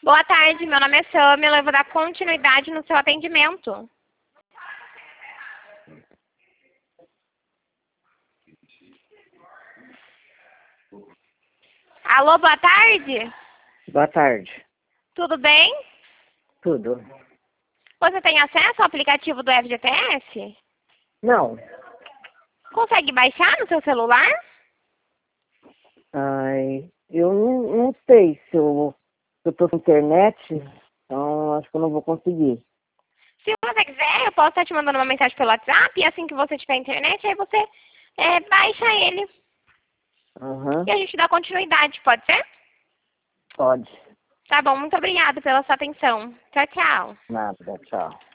Boa tarde, meu nome é Samila, eu vou dar continuidade no seu atendimento. Alô, boa tarde? Boa tarde. Tudo bem? Tudo? Você tem acesso ao aplicativo do FGTS? Não. Consegue baixar no seu celular? Ai, eu não sei se eu tô com internet, então acho que eu não vou conseguir. Se você quiser, eu posso estar te mandando uma mensagem pelo WhatsApp e assim que você tiver internet, aí você baixa ele Aham. e a gente dá continuidade, pode ser? Pode. Tá bom, muito obrigada pela sua atenção. Tchau, tchau. Nada, tchau.